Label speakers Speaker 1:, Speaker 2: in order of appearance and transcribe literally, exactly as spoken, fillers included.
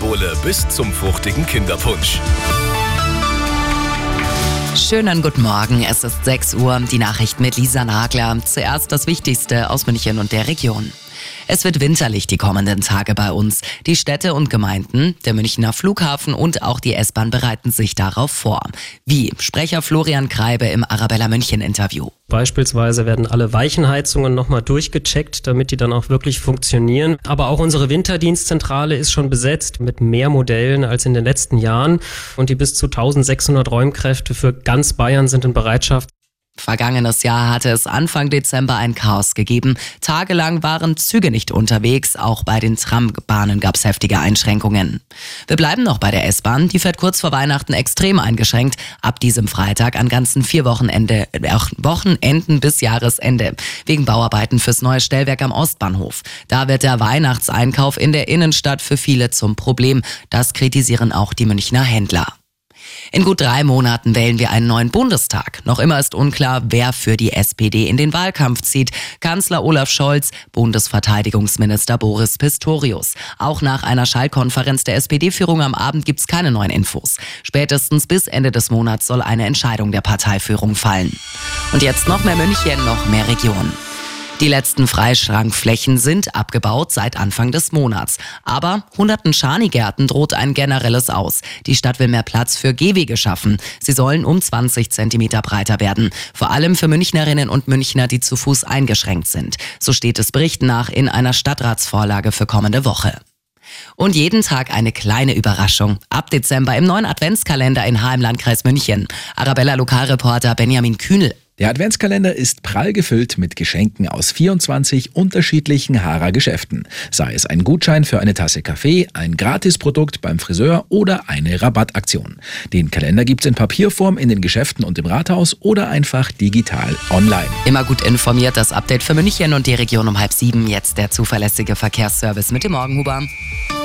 Speaker 1: Mundpistole bis zum fruchtigen Kinderpunsch.
Speaker 2: Schönen guten Morgen, es ist sechs Uhr, die Nachricht mit Lisa Nagler. Zuerst das Wichtigste aus München und der Region. Es wird winterlich die kommenden Tage bei uns. Die Städte und Gemeinden, der Münchner Flughafen und auch die S-Bahn bereiten sich darauf vor. Wie? Sprecher Florian Kreibe im Arabella München Interview.
Speaker 3: Beispielsweise werden alle Weichenheizungen nochmal durchgecheckt, damit die dann auch wirklich funktionieren. Aber auch unsere Winterdienstzentrale ist schon besetzt mit mehr Modellen als in den letzten Jahren. Und die bis zu eintausendsechshundert Räumkräfte für ganz Bayern sind in Bereitschaft.
Speaker 2: Vergangenes Jahr hatte es Anfang Dezember ein Chaos gegeben. Tagelang waren Züge nicht unterwegs, auch bei den Trambahnen gab es heftige Einschränkungen. Wir bleiben noch bei der S-Bahn, die fährt kurz vor Weihnachten extrem eingeschränkt. Ab diesem Freitag an ganzen vier Wochenende, äh, Wochenenden bis Jahresende. Wegen Bauarbeiten fürs neue Stellwerk am Ostbahnhof. Da wird der Weihnachtseinkauf in der Innenstadt für viele zum Problem. Das kritisieren auch die Münchner Händler. In gut drei Monaten wählen wir einen neuen Bundestag. Noch immer ist unklar, wer für die S P D in den Wahlkampf zieht. Kanzler Olaf Scholz, Bundesverteidigungsminister Boris Pistorius. Auch nach einer Schallkonferenz der S P D-Führung am Abend gibt's keine neuen Infos. Spätestens bis Ende des Monats soll eine Entscheidung der Parteiführung fallen. Und jetzt noch mehr München, noch mehr Region. Die letzten Freischrankflächen sind abgebaut seit Anfang des Monats. Aber hunderten Schanigärten droht ein generelles Aus. Die Stadt will mehr Platz für Gehwege schaffen. Sie sollen um zwanzig Zentimeter breiter werden. Vor allem für Münchnerinnen und Münchner, die zu Fuß eingeschränkt sind. So steht es Berichten nach in einer Stadtratsvorlage für kommende Woche. Und jeden Tag eine kleine Überraschung. Ab Dezember im neuen Adventskalender in H im Landkreis München. Arabella-Lokalreporter Benjamin Kühnel.
Speaker 4: Der Adventskalender ist prall gefüllt mit Geschenken aus vierundzwanzig unterschiedlichen Haarer-Geschäften. Sei es ein Gutschein für eine Tasse Kaffee, ein Gratisprodukt beim Friseur oder eine Rabattaktion. Den Kalender gibt's in Papierform in den Geschäften und im Rathaus oder einfach digital online.
Speaker 2: Immer gut informiert, das Update für München und die Region um halb sieben. Jetzt der zuverlässige Verkehrsservice mit dem Morgenhuber.